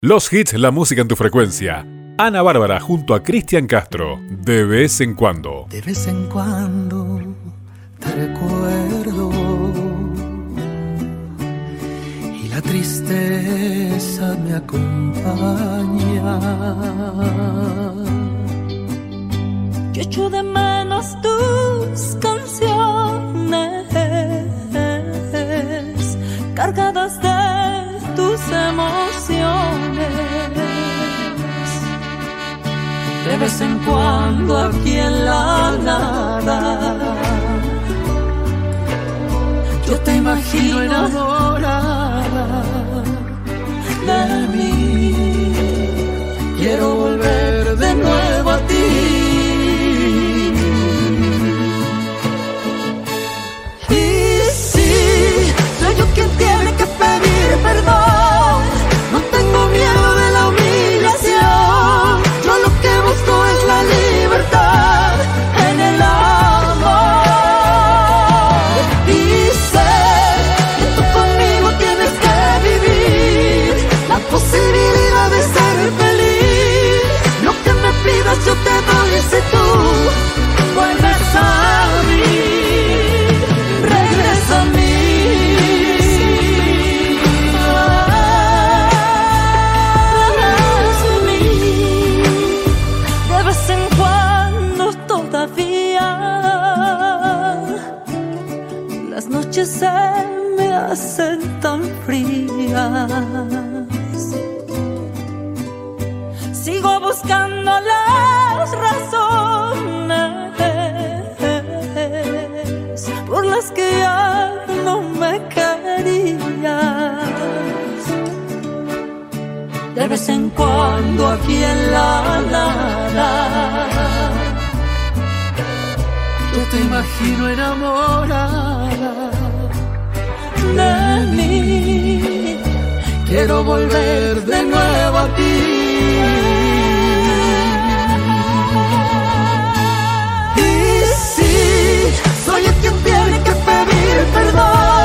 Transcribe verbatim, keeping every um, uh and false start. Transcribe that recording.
Los hits, la música en tu frecuencia. Ana Bárbara junto a Cristian Castro. De vez en cuando. De vez en cuando te recuerdo y la tristeza me acompaña. Yo echo de menos tus canciones cargadas de tus emociones. De vez en cuando aquí en la nada yo te imagino enamorada de mí. Quiero volver de nuevo a ti. Y sí, soy yo quien tiene que pedir perdón. No tengo miedo de la humillación. Yo lo que busco es la libertad en el amor. Y sé que tú conmigo tienes que vivir la posibilidad de ser feliz. Lo que me pidas yo te doy si tú vuelves a mí. Regresa a mí. Las noches se me hacen tan frías. Sigo buscando las razones por las que ya no me querías. De vez en cuando aquí en la nada yo te imagino enamorada de mí. Quiero volver de nuevo a ti. Y sí, soy el quien tiene que pedir perdón.